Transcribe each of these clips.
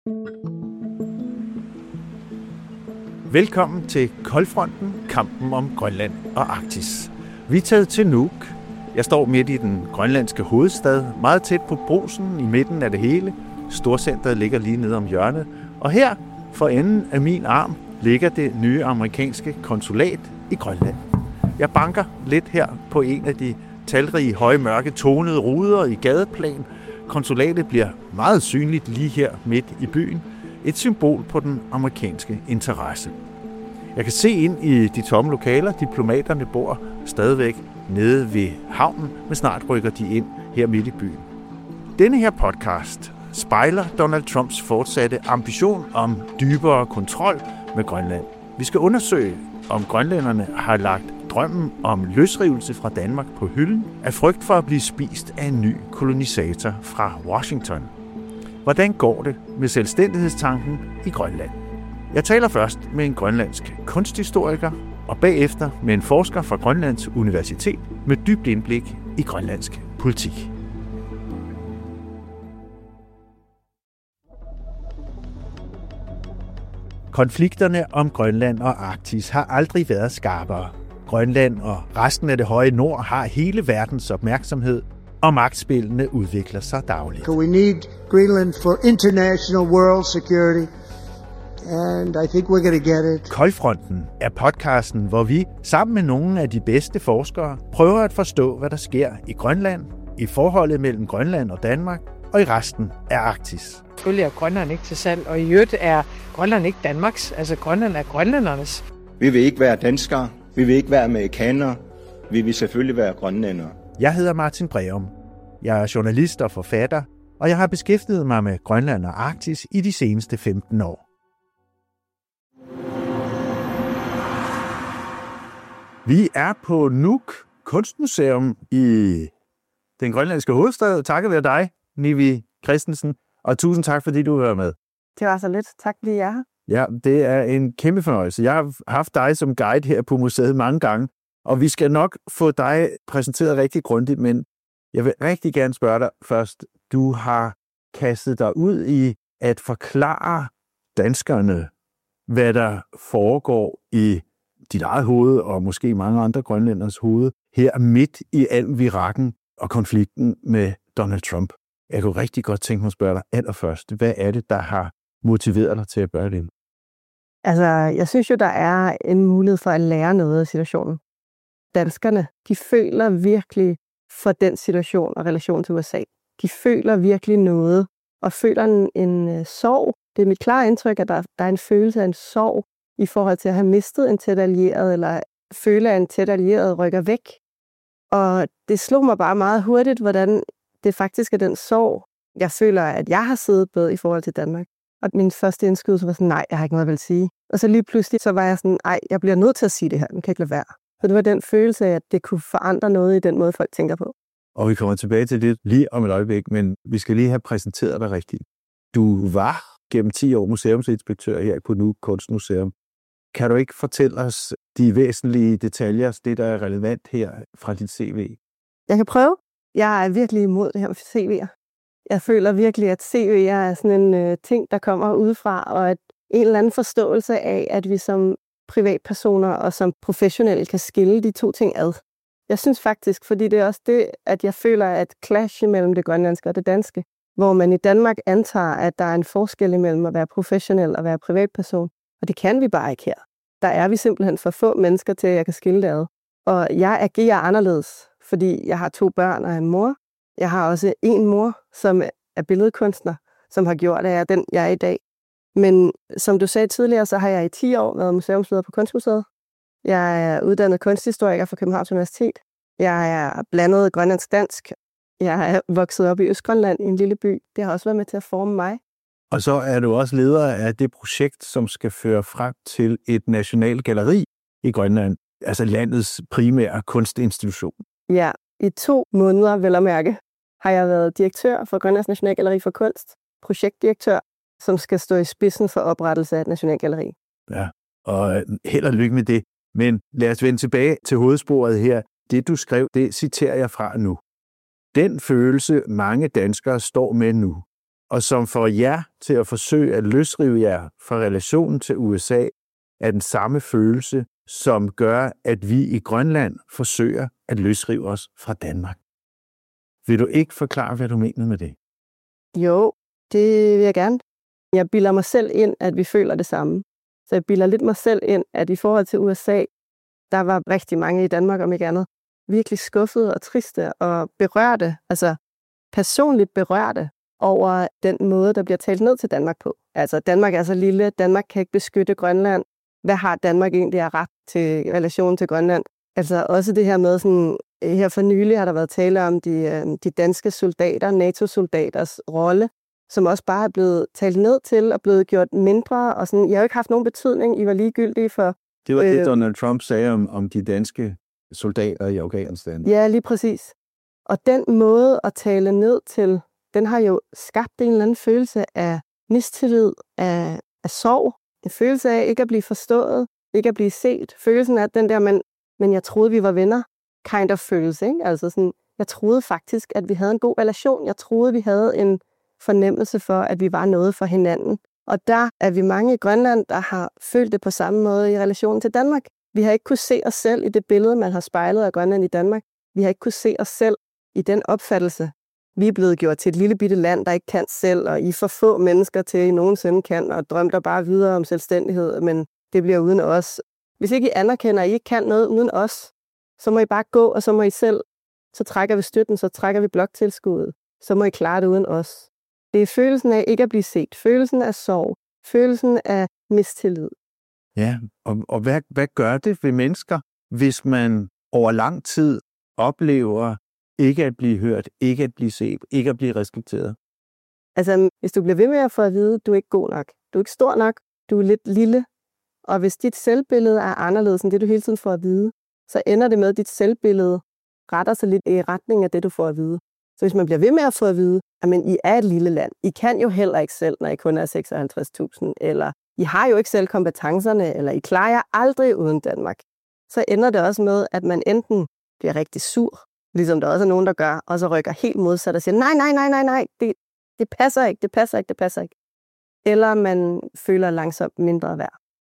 Velkommen til Koldfronten, kampen om Grønland og Arktis. Vi er taget til Nuuk. Jeg står midt i den grønlandske hovedstad, meget tæt på Brugsen i midten af det hele. Storcenteret ligger lige nede om hjørnet. Og her, for enden af min arm, ligger det nye amerikanske konsulat i Grønland. Jeg banker lidt her på en af de talrige, høje, mørke, tonede ruder i gadeplan. Konsulatet bliver meget synligt lige her midt i byen. Et symbol på den amerikanske interesse. Jeg kan se ind i de tomme lokaler. Diplomaterne bor stadigvæk nede ved havnen, men snart rykker de ind her midt i byen. Denne her podcast spejler Donald Trumps fortsatte ambition om dybere kontrol med Grønland. Vi skal undersøge, om grønlænderne har lagt drømmen om løsrivelse fra Danmark på hylden af frygt for at blive spist af en ny kolonisator fra Washington. Hvordan går det med selvstændighedstanken i Grønland? Jeg taler først med en grønlandsk kunsthistoriker, og bagefter med en forsker fra Grønlands Universitet med dybt indblik i grønlandsk politik. Konflikterne om Grønland og Arktis har aldrig været skarpere. Grønland og resten af det høje nord har hele verdens opmærksomhed, og magtspillene udvikler sig dagligt. We need Greenland for international world security, and I think we're going to get it. Koldfronten er podcasten, hvor vi sammen med nogle af de bedste forskere prøver at forstå, hvad der sker i Grønland, i forholdet mellem Grønland og Danmark og i resten af Arktis. Selvfølgelig er Grønland ikke til salg, og i øvrigt er Grønland ikke Danmarks. Altså Grønland er grønlændernes. Vi vil ikke være danskere, vi vil ikke være amerikanere, vi vil selvfølgelig være grønlændere. Jeg hedder Martin Breum. Jeg er journalist og forfatter, og jeg har beskæftiget mig med Grønland og Arktis i de seneste 15 år. Vi er på Nuuk Kunstmuseum i den grønlandske hovedstad. Takket være dig, Nivi Christensen, og tusind tak, fordi du hører med. Det var så lidt. Tak, fordi jeg er her. Ja, det er en kæmpe fornøjelse. Jeg har haft dig som guide her på museet mange gange, og vi skal nok få dig præsenteret rigtig grundigt, men jeg vil rigtig gerne spørge dig først. Du har kastet dig ud i at forklare danskerne, hvad der foregår i dit eget hoved, og måske mange andre grønlænders hoved, her midt i al virakken og konflikten med Donald Trump. Jeg kunne rigtig godt tænke mig at spørge dig allerførst. Hvad er det, der har motiveret dig til at gøre det? Altså, jeg synes jo, der er en mulighed for at lære noget af situationen. Danskerne, de føler virkelig for den situation og relation til USA. De føler virkelig noget, og føler en sorg. Det er mit klare indtryk, at der er en følelse af en sorg i forhold til at have mistet en tæt allieret, eller føle, at en tæt allieret rykker væk. Og det slog mig bare meget hurtigt, hvordan det faktisk er den sorg, jeg føler, at jeg har siddet med i forhold til Danmark. Og min første indskydelse var sådan, nej, jeg har ikke noget at vil sige. Og så lige pludselig, så var jeg sådan, nej, jeg bliver nødt til at sige det her, den kan ikke lade være. Så det var den følelse af, at det kunne forandre noget i den måde, folk tænker på. Og vi kommer tilbage til det lige om et øjeblik, men vi skal lige have præsenteret dig rigtigt. Du var gennem 10 år museumsinspektør her på Nuuk Kunstmuseum. Kan du ikke fortælle os de væsentlige detaljer, det der er relevant her fra dit CV? Jeg kan prøve. Jeg er virkelig imod det her med CV'er. Jeg føler virkelig, at CV'er er sådan en ting, der kommer udefra, og at en eller anden forståelse af, at vi som privatpersoner og som professionelle kan skille de to ting ad. Jeg synes faktisk, fordi det er også det, at jeg føler, at clash mellem det grønlandske og det danske, hvor man i Danmark antager, at der er en forskel imellem at være professionel og være privatperson, og det kan vi bare ikke her. Der er vi simpelthen for få mennesker til, at jeg kan skille det ad. Og jeg agerer anderledes, fordi jeg har 2 børn og en mor. Jeg har også en mor, som er billedkunstner, som har gjort, at jeg er den, jeg er i dag. Men som du sagde tidligere, så har jeg i 10 år været museumsleder på Kunstmuseet. Jeg er uddannet kunsthistoriker fra Københavns Universitet. Jeg er blandet grønlandsk-dansk. Jeg er vokset op i Østgrønland i en lille by. Det har også været med til at forme mig. Og så er du også leder af det projekt, som skal føre frem til et nationalt galleri i Grønland, altså landets primære kunstinstitution. Ja, i 2 måneder, vel at mærke, har jeg været direktør for Grønlands Nationalgalleri for Kunst, projektdirektør, som skal stå i spidsen for oprettelse af et nationalgalleri. Ja, og held og lykke med det. Men lad os vende tilbage til hovedsporet her. Det, du skrev, det citerer jeg fra nu. Den følelse, mange danskere står med nu, og som får jer til at forsøge at løsrive jer fra relationen til USA, er den samme følelse, som gør, at vi i Grønland forsøger at løsrive os fra Danmark. Vil du ikke forklare, hvad du mener med det? Jo, det vil jeg gerne. Jeg bilder mig selv ind, at vi føler det samme. Så jeg bilder lidt mig selv ind, at i forhold til USA, der var rigtig mange i Danmark, om ikke andet, virkelig skuffede og triste og berørte, altså personligt berørte over den måde, der bliver talt ned til Danmark på. Altså, Danmark er så lille, Danmark kan ikke beskytte Grønland. Hvad har Danmark egentlig af ret til relation til Grønland? Altså også det her med, sådan, her for nylig har der været tale om de danske soldater, NATO-soldaters rolle, som også bare er blevet talt ned til og blevet gjort mindre. Og sådan, jeg har jo ikke haft nogen betydning, I var ligegyldige for. Det var det, Donald Trump sagde om de danske soldater i Afghanistan. Ja, lige præcis. Og den måde at tale ned til, den har jo skabt en eller anden følelse af mistillid, af sorg. En følelse af ikke at blive forstået, ikke at blive set. Følelsen af den der, men jeg troede, vi var venner, kind of følelse. Ikke? Altså sådan, jeg troede faktisk, at vi havde en god relation. Jeg troede, vi havde en fornemmelse for, at vi var noget for hinanden. Og der er vi mange i Grønland, der har følt det på samme måde i relation til Danmark. Vi har ikke kunne se os selv i det billede, man har spejlet af Grønland i Danmark. Vi har ikke kunne se os selv i den opfattelse. Vi er blevet gjort til et lille bitte land, der ikke kan selv, og I er for få mennesker til, at I nogensinde kan, og drømmer bare videre om selvstændighed, men det bliver uden os. Hvis ikke I anerkender, at I ikke kan noget uden os, så må I bare gå, og så må I selv. Så trækker vi støtten, så trækker vi bloktilskuddet. Så må I klare det uden os. Det er følelsen af ikke at blive set, følelsen af sorg, følelsen af mistillid. Ja, og hvad gør det ved mennesker, hvis man over lang tid oplever ikke at blive hørt, ikke at blive set, ikke at blive respekteret? Altså, hvis du bliver ved med at få at vide, at du er ikke god nok, du er ikke stor nok, du er lidt lille, og hvis dit selvbillede er anderledes end det, du hele tiden får at vide, så ender det med, at dit selvbillede retter sig lidt i retning af det, du får at vide. Så hvis man bliver ved med at få at vide, at I er et lille land, I kan jo heller ikke selv, når I kun er 56.000, eller I har jo ikke selv kompetencerne, eller I klarer jer aldrig uden Danmark, så ender det også med, at man enten bliver rigtig sur, ligesom der også er nogen, der gør, og så rykker helt modsat og siger, nej, det passer ikke. Eller man føler langsomt mindre værd.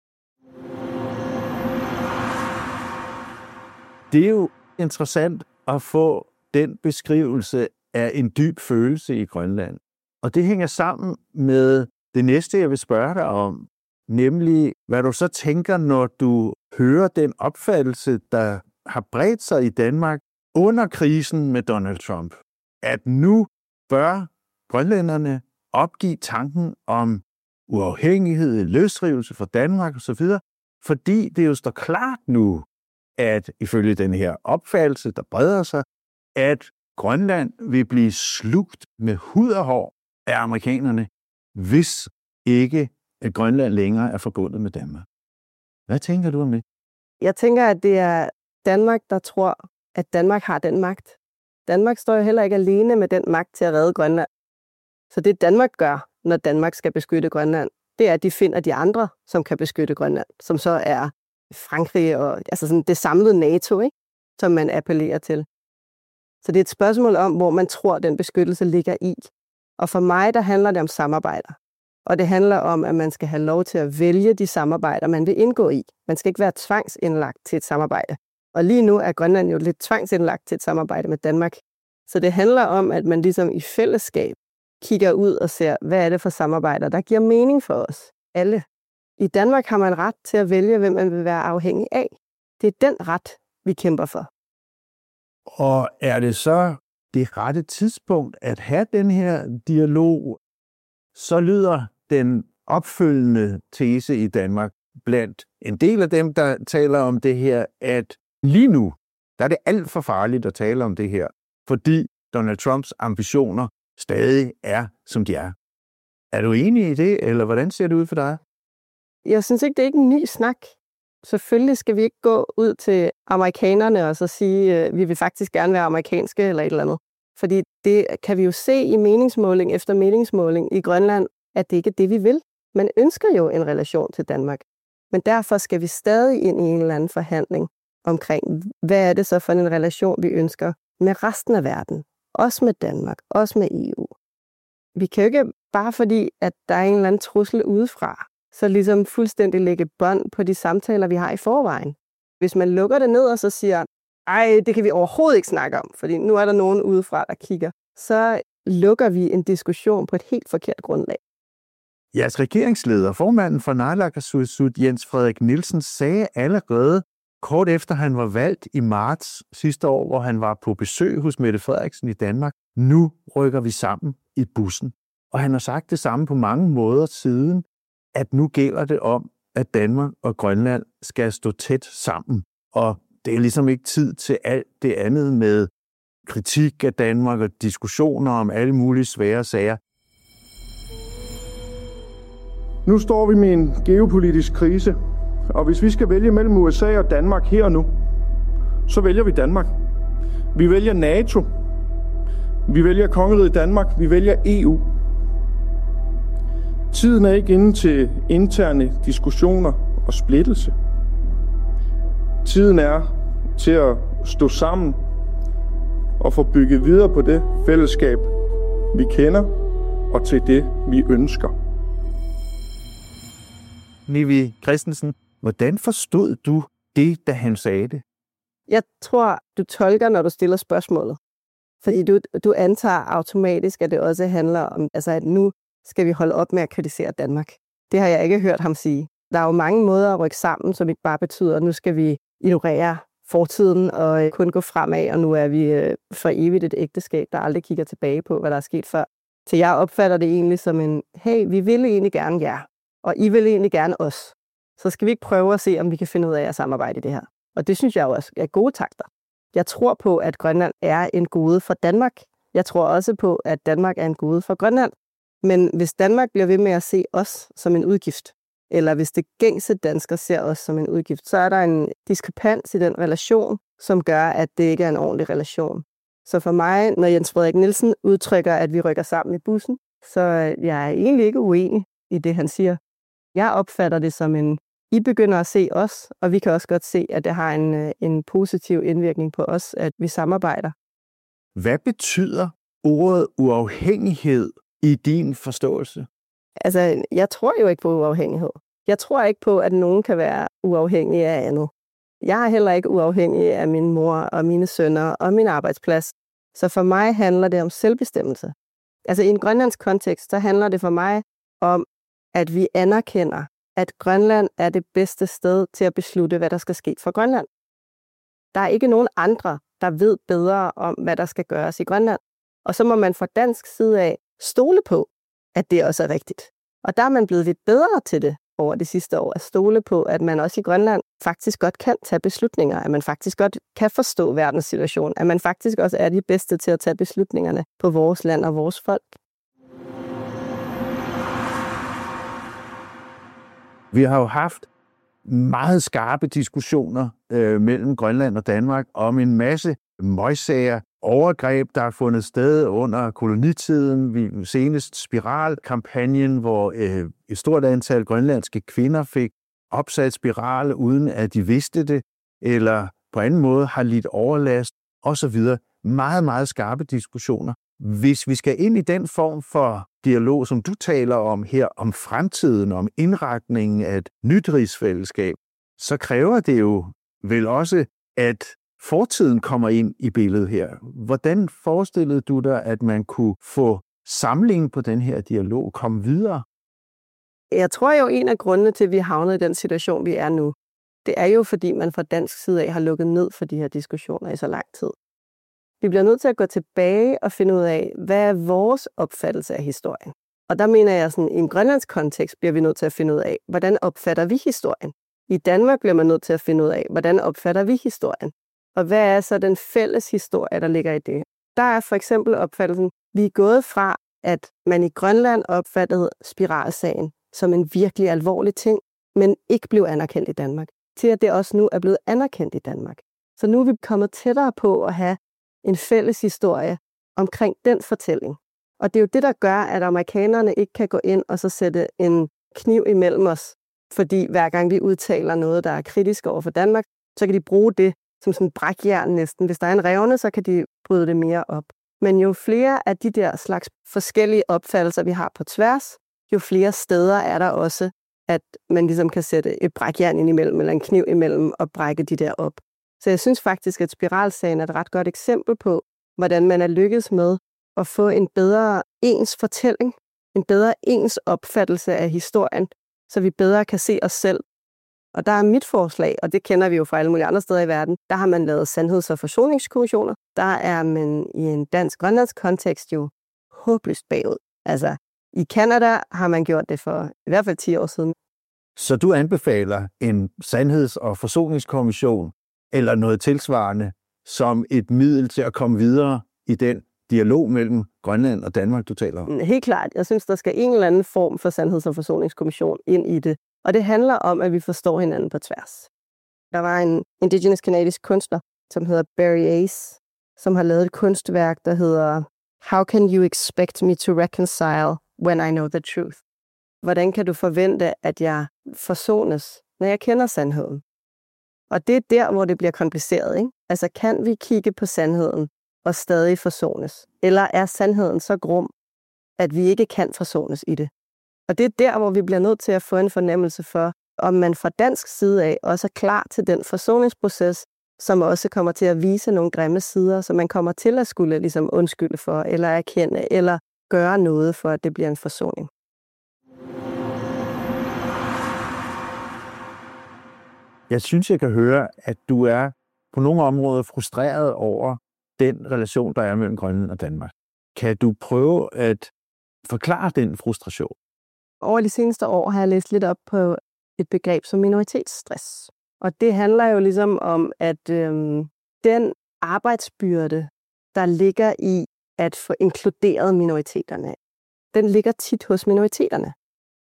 Det er jo interessant at få den beskrivelse af en dyb følelse i Grønland. Og det hænger sammen med det næste, jeg vil spørge dig om, nemlig hvad du så tænker, når du hører den opfattelse, der har bredt sig i Danmark under krisen med Donald Trump, at nu bør grønlænderne opgive tanken om uafhængighed, løsrivelse fra Danmark osv., fordi det jo står klart nu, at ifølge den her opfattelse, der breder sig, at Grønland vil blive slugt med hud og hår af amerikanerne, hvis ikke at Grønland længere er forbundet med Danmark. Hvad tænker du om det? Jeg tænker, at det er Danmark, der tror, at Danmark har den magt. Danmark står jo heller ikke alene med den magt til at redde Grønland. Så det Danmark gør, når Danmark skal beskytte Grønland, det er, at de finder de andre, som kan beskytte Grønland, som så er Frankrig og altså sådan det samlede NATO, ikke? Som man appellerer til. Så det er et spørgsmål om, hvor man tror, den beskyttelse ligger i. Og for mig, der handler det om samarbejder. Og det handler om, at man skal have lov til at vælge de samarbejder, man vil indgå i. Man skal ikke være tvangsindlagt til et samarbejde. Og lige nu er Grønland jo lidt tvangsindlagt til et samarbejde med Danmark. Så det handler om, at man ligesom i fællesskab kigger ud og ser, hvad er det for samarbejder, der giver mening for os alle. I Danmark har man ret til at vælge, hvem man vil være afhængig af. Det er den ret, vi kæmper for. Og er det så det rette tidspunkt at have den her dialog? Så lyder den opfølgende tese i Danmark blandt en del af dem, der taler om det her, at lige nu, der er det alt for farligt at tale om det her, fordi Donald Trumps ambitioner stadig er, som de er. Er du enig i det, eller hvordan ser det ud for dig? Jeg synes ikke, det er ikke en ny snak. Selvfølgelig skal vi ikke gå ud til amerikanerne og så sige, at vi vil faktisk gerne være amerikanske eller et eller andet. Fordi det kan vi jo se i meningsmåling efter meningsmåling i Grønland, at det ikke er det, vi vil. Man ønsker jo en relation til Danmark. Men derfor skal vi stadig ind i en eller anden forhandling omkring, hvad er det så for en relation, vi ønsker med resten af verden. Også med Danmark, også med EU. Vi kan jo ikke bare fordi, at der er en eller anden trussel udefra, så ligesom fuldstændig lægge bånd på de samtaler, vi har i forvejen. Hvis man lukker det ned og så siger, ej, det kan vi overhovedet ikke snakke om, fordi nu er der nogen udefra, der kigger, så lukker vi en diskussion på et helt forkert grundlag. Jeres regeringsleder, formanden for naalakkersuisut, Jens Frederik Nielsen, sagde allerede kort efter han var valgt i marts sidste år, hvor han var på besøg hos Mette Frederiksen i Danmark, nu rykker vi sammen i bussen. Og han har sagt det samme på mange måder siden, at nu gælder det om, at Danmark og Grønland skal stå tæt sammen. Og det er ligesom ikke tid til alt det andet med kritik af Danmark og diskussioner om alle mulige svære sager. Nu står vi med en geopolitisk krise, og hvis vi skal vælge mellem USA og Danmark her og nu, så vælger vi Danmark. Vi vælger NATO. Vi vælger Kongeriget Danmark. Vi vælger EU. Tiden er ikke inde til interne diskussioner og splittelse. Tiden er til at stå sammen og få bygget videre på det fællesskab, vi kender, og til det, vi ønsker. Nivi Christensen, hvordan forstod du det, da han sagde det? Jeg tror, du tolker, når du stiller spørgsmålet. Fordi du antager automatisk, at det også handler om, at nu skal vi holde op med at kritisere Danmark. Det har jeg ikke hørt ham sige. Der er jo mange måder at rykke sammen, som ikke bare betyder, at nu skal vi ignorere fortiden og kun gå fremad, og nu er vi for evigt et ægteskab, der aldrig kigger tilbage på, hvad der er sket før. Så jeg opfatter det egentlig som en, hey, vi vil egentlig gerne jer, og I vil egentlig gerne os. Så skal vi ikke prøve at se, om vi kan finde ud af at samarbejde i det her. Og det synes jeg også er gode takter. Jeg tror på, at Grønland er en gode for Danmark. Jeg tror også på, at Danmark er en gode for Grønland. Men hvis Danmark bliver ved med at se os som en udgift, eller hvis det gængse dansker ser os som en udgift, så er der en diskrepans i den relation, som gør, at det ikke er en ordentlig relation. Så for mig, når Jens Frederik Nielsen udtrykker, at vi rykker sammen i bussen, så jeg er egentlig ikke uenig i det, han siger. Jeg opfatter det som I begynder at se os, og vi kan også godt se, at det har en positiv indvirkning på os, at vi samarbejder. Hvad betyder ordet uafhængighed i din forståelse? Altså, jeg tror jo ikke på uafhængighed. Jeg tror ikke på, at nogen kan være uafhængig af andet. Jeg er heller ikke uafhængig af min mor og mine sønner og min arbejdsplads. Så for mig handler det om selvbestemmelse. Altså i en grønlandsk kontekst, så handler det for mig om, at vi anerkender, at Grønland er det bedste sted til at beslutte, hvad der skal ske for Grønland. Der er ikke nogen andre, der ved bedre om, hvad der skal gøres i Grønland. Og så må man fra dansk side af stole på, at det også er rigtigt. Og der er man blevet lidt bedre til det over de sidste år, at stole på, at man også i Grønland faktisk godt kan tage beslutninger, at man faktisk godt kan forstå verdens situation, at man faktisk også er de bedste til at tage beslutningerne på vores land og vores folk. Vi har jo haft meget skarpe diskussioner mellem Grønland og Danmark om en masse møgsager, overgreb, der er fundet sted under kolonitiden. Senest spiralkampagnen, hvor et stort antal grønlandske kvinder fik opsat spiral, uden at de vidste det, eller på anden måde har lidt overlast osv. Meget, meget skarpe diskussioner. Hvis vi skal ind i den form for dialog, som du taler om her, om fremtiden, om indretningen af et nyt rigsfællesskab, så kræver det jo vel også, at fortiden kommer ind i billedet her. Hvordan forestillede du dig, at man kunne få samling på den her dialog, komme videre? Jeg tror jo, en af grundene til, at vi er havnet i den situation, vi er nu, det er jo, fordi man fra dansk side af har lukket ned for de her diskussioner i så lang tid. Vi bliver nødt til at gå tilbage og finde ud af, hvad er vores opfattelse af historien. Og der mener jeg, sådan, i en grønlandsk kontekst bliver vi nødt til at finde ud af, hvordan opfatter vi historien. I Danmark bliver man nødt til at finde ud af, hvordan opfatter vi historien. Og hvad er så den fælles historie, der ligger i det? Der er for eksempel opfattelsen, vi er gået fra, at man i Grønland opfattede spiralsagen som en virkelig alvorlig ting, men ikke blev anerkendt i Danmark, til at det også nu er blevet anerkendt i Danmark. Så nu er vi kommet tættere på at have en fælles historie omkring den fortælling. Og det er jo det, der gør, at amerikanerne ikke kan gå ind og så sætte en kniv imellem os, fordi hver gang vi udtaler noget, der er kritisk over for Danmark, så kan de bruge det som sådan en brækjern næsten. Hvis der er en revne, så kan de bryde det mere op. Men jo flere af de der slags forskellige opfattelser, vi har på tværs, jo flere steder er der også, at man ligesom kan sætte et brækjern ind imellem, eller en kniv imellem, og brække de der op. Så jeg synes faktisk, at spiralsagen er et ret godt eksempel på, hvordan man er lykkedes med at få en bedre ens fortælling, en bedre ens opfattelse af historien, så vi bedre kan se os selv. Og der er mit forslag, og det kender vi jo fra alle mulige andre steder i verden, der har man lavet sandheds- og forsoningskommissioner. Der er man i en dansk-grønlandsk kontekst jo håbløst bagud. Altså, i Canada har man gjort det for i hvert fald 10 år siden. Så du anbefaler en sandheds- og forsoningskommission eller noget tilsvarende som et middel til at komme videre i den dialog mellem Grønland og Danmark, du taler om? Helt klart. Jeg synes, der skal en eller anden form for sandheds- og forsoningskommission ind i det. Og det handler om, at vi forstår hinanden på tværs. Der var en indigenous canadisk kunstner, som hedder Barry Ace, som har lavet et kunstværk, der hedder How can you expect me to reconcile when I know the truth? Hvordan kan du forvente, at jeg forsones, når jeg kender sandheden? Og det er der, hvor det bliver kompliceret, ikke? Altså, kan vi kigge på sandheden og stadig forsones? Eller er sandheden så grum, at vi ikke kan forsones i det? Og det er der, hvor vi bliver nødt til at få en fornemmelse for, om man fra dansk side af også er klar til den forsoningsproces, som også kommer til at vise nogle grimme sider, som man kommer til at skulle ligesom undskylde for, eller erkende, eller gøre noget for, at det bliver en forsoning. Jeg synes, jeg kan høre, at du er på nogle områder frustreret over den relation, der er mellem Grønland og Danmark. Kan du prøve at forklare den frustration? Over de seneste år har jeg læst lidt op på et begreb som minoritetsstress. Og det handler jo ligesom om, at den arbejdsbyrde, der ligger i at få inkluderet minoriteterne, den ligger tit hos minoriteterne.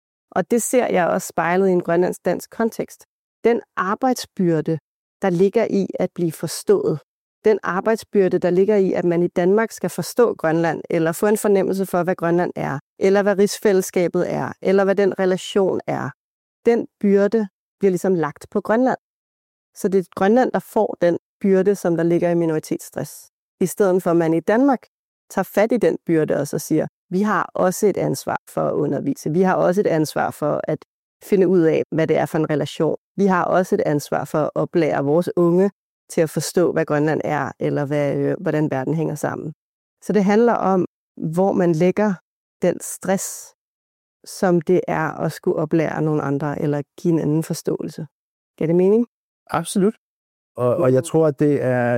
Og det ser jeg også spejlet i en grønlandsk-dansk kontekst. Den arbejdsbyrde, der ligger i at blive forstået, den arbejdsbyrde, der ligger i, at man i Danmark skal forstå Grønland, eller få en fornemmelse for, hvad Grønland er, eller hvad rigsfællesskabet er, eller hvad den relation er, den byrde bliver ligesom lagt på Grønland. Så det er Grønland, der får den byrde, som der ligger i minoritetsstress. I stedet for, at man i Danmark tager fat i den byrde og så siger, vi har også et ansvar for at undervise. Vi har også et ansvar for at finde ud af, hvad det er for en relation. Vi har også et ansvar for at oplære vores unge til at forstå, hvad Grønland er, eller hvordan verden hænger sammen. Så det handler om, hvor man lægger den stress, som det er at skulle oplære nogle andre, eller give en anden forståelse. Giver det mening? Absolut. Og jeg tror, at det er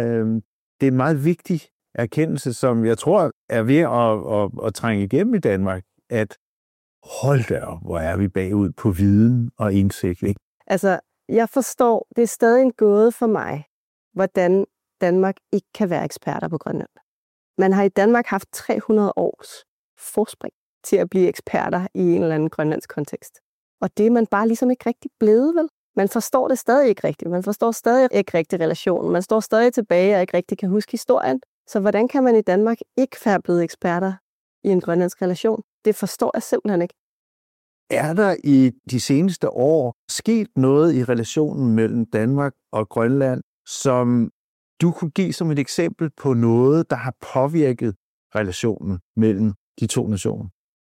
en meget vigtig erkendelse, som jeg tror er ved at trænge igennem i Danmark, at hold da op, hvor er vi bagud på viden og indsigt. Ikke? Altså, jeg forstår, det er stadig en gåde for mig, hvordan Danmark ikke kan være eksperter på Grønland. Man har i Danmark haft 300 års forspring til at blive eksperter i en eller anden grønlandsk kontekst. Og det er man bare ligesom ikke rigtig blevet, vel? Man forstår det stadig ikke rigtigt. Man forstår stadig ikke rigtig relationen. Man står stadig tilbage og ikke rigtig kan huske historien. Så hvordan kan man i Danmark ikke være blevet eksperter i en grønlandsk relation? Det forstår jeg simpelthen ikke. Er der i de seneste år sket noget i relationen mellem Danmark og Grønland, som du kunne give som et eksempel på noget, der har påvirket relationen mellem de to nationer?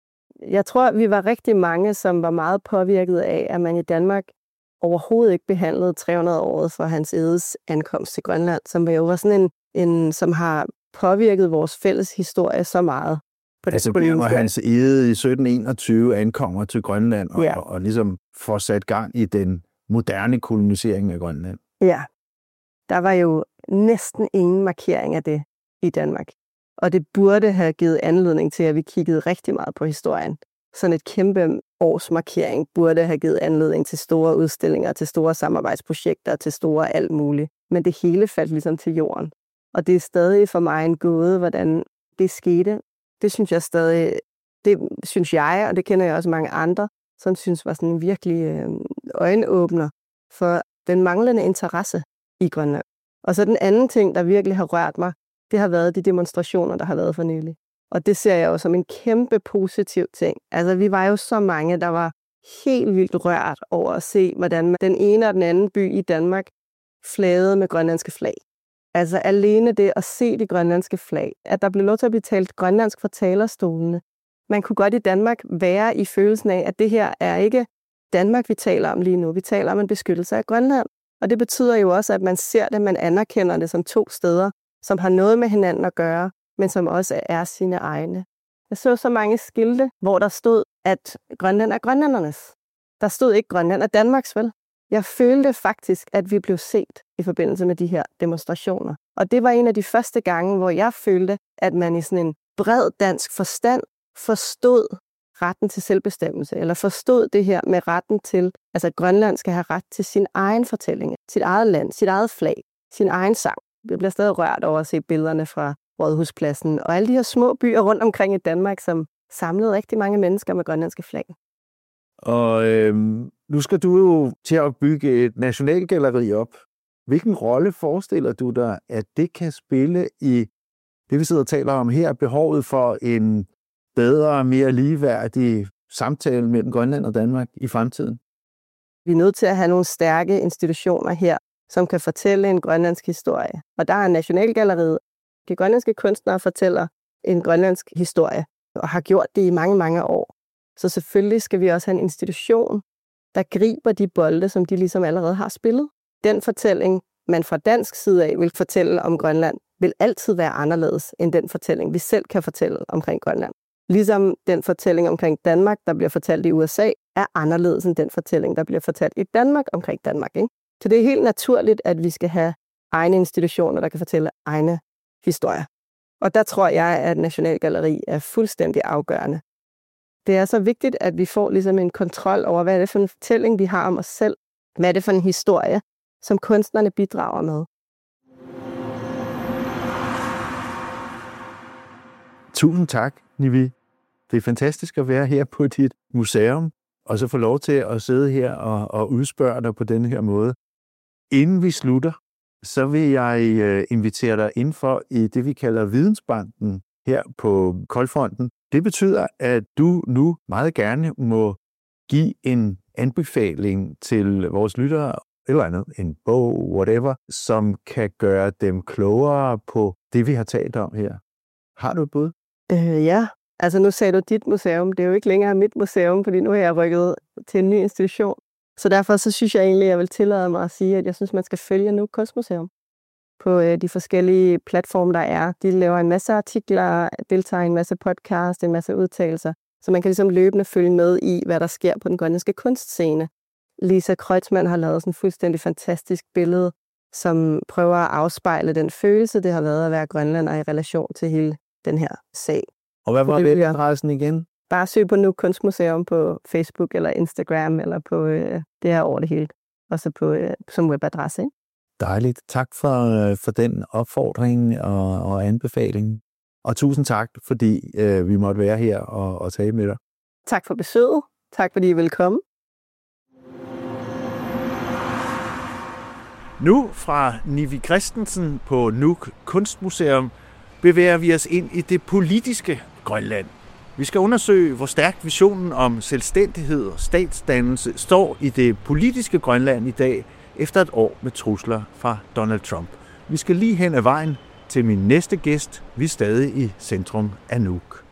Jeg tror, vi var rigtig mange, som var meget påvirket af, at man i Danmark overhovedet ikke behandlede 300-året for Hans Egedes ankomst til Grønland, som jo var sådan en som har påvirket vores fælles historie så meget. Hvor Hans Egede i 1721 ankommer til Grønland og ligesom får sat gang i den moderne kolonisering af Grønland. Ja, der var jo næsten ingen markering af det i Danmark. Og det burde have givet anledning til, at vi kiggede rigtig meget på historien. Sådan et kæmpe års markering burde have givet anledning til store udstillinger, til store samarbejdsprojekter, til store alt muligt. Men det hele faldt ligesom til jorden. Og det er stadig for mig en gåde, hvordan det skete. Det synes jeg stadig, det synes jeg, og det kender jeg også mange andre, som synes var sådan en virkelig øjenåbner for den manglende interesse i Grønland. Og så den anden ting, der virkelig har rørt mig, det har været de demonstrationer, der har været for nylig. Og det ser jeg jo som en kæmpe positiv ting. Altså, vi var jo så mange, der var helt vildt rørt over at se, hvordan den ene og den anden by i Danmark flagede med grønlandske flag. Altså alene det at se de grønlandske flag, at der blev lov til at blive talt grønlandsk fra talerstolene. Man kunne godt i Danmark være i følelsen af, at det her er ikke Danmark, vi taler om lige nu. Vi taler om en beskyttelse af Grønland. Og det betyder jo også, at man ser det, man anerkender det som 2 steder, som har noget med hinanden at gøre, men som også er sine egne. Jeg så mange skilte, hvor der stod, at Grønland er grønlændernes. Der stod ikke Grønland er Danmarks, vel? Jeg følte faktisk, at vi blev set i forbindelse med de her demonstrationer. Og det var en af de første gange, hvor jeg følte, at man i sådan en bred dansk forstand forstod retten til selvbestemmelse, eller forstod det her med retten til, altså at Grønland skal have ret til sin egen fortælling, sit eget land, sit eget flag, sin egen sang. Jeg bliver stadig rørt over at se billederne fra Rådhuspladsen, og alle de her små byer rundt omkring i Danmark, som samlede rigtig mange mennesker med grønlandske flag. Og nu skal du jo til at bygge et nationalgalleri op. Hvilken rolle forestiller du dig, at det kan spille i det, vi sidder og taler om her, behovet for en bedre og mere ligeværdig samtale mellem Grønland og Danmark i fremtiden? Vi er nødt til at have nogle stærke institutioner her, som kan fortælle en grønlandsk historie. Og der er Nationalgalleriet. De grønlandske kunstnere fortæller en grønlandsk historie, og har gjort det i mange, mange år. Så selvfølgelig skal vi også have en institution, der griber de bolde, som de ligesom allerede har spillet. Den fortælling, man fra dansk side af vil fortælle om Grønland, vil altid være anderledes end den fortælling, vi selv kan fortælle omkring Grønland. Ligesom den fortælling omkring Danmark, der bliver fortalt i USA, er anderledes end den fortælling, der bliver fortalt i Danmark omkring Danmark. Ikke? Så det er helt naturligt, at vi skal have egne institutioner, der kan fortælle egne historier. Og der tror jeg, at Nationalgalleri er fuldstændig afgørende. Det er så vigtigt, at vi får ligesom en kontrol over, hvad er det for en fortælling, vi har om os selv. Hvad er det for en historie, som kunstnerne bidrager med. Tusind tak, Nivi. Det er fantastisk at være her på dit museum, og så få lov til at sidde her og udspørge dig på denne her måde. Inden vi slutter, så vil jeg invitere dig indenfor i det, vi kalder Vidensbanken her på Koldfronten. Det betyder, at du nu meget gerne må give en anbefaling til vores lyttere, eller andet, en bog, whatever, som kan gøre dem klogere på det, vi har talt om her. Har du et bud? Ja, altså nu sagde du dit museum. Det er jo ikke længere mit museum, fordi nu har jeg rykket til en ny institution. Så derfor så synes jeg egentlig, at jeg vil tillade mig at sige, at jeg synes, man skal følge Nuuk Kunstmuseum på de forskellige platforme, der er. De laver en masse artikler, deltager i en masse podcast, en masse udtalelser, så man kan ligesom løbende følge med i, hvad der sker på den grønlandske kunstscene. Lisa Kreutzmann har lavet sådan et fuldstændig fantastisk billede, som prøver at afspejle den følelse, det har været at være grønlænder i relation til hele den her sag. Og hvad var webadressen igen? Bare søg på Nuuk Kunstmuseum på Facebook eller Instagram, eller på det her over det hele. Også på, som webadresse. Ikke? Dejligt. Tak for den opfordring og anbefaling. Og tusind tak, fordi vi måtte være her og tale med dig. Tak for besøget. Tak fordi I ville komme. Nu fra Nivi Christensen på Nuuk Kunstmuseum bevæger vi os ind i det politiske Grønland. Vi skal undersøge, hvor stærkt visionen om selvstændighed og statsdannelse står i det politiske Grønland i dag, efter et år med trusler fra Donald Trump. Vi skal lige hen ad vejen til min næste gæst. Vi er stadig i centrum af Nuuk.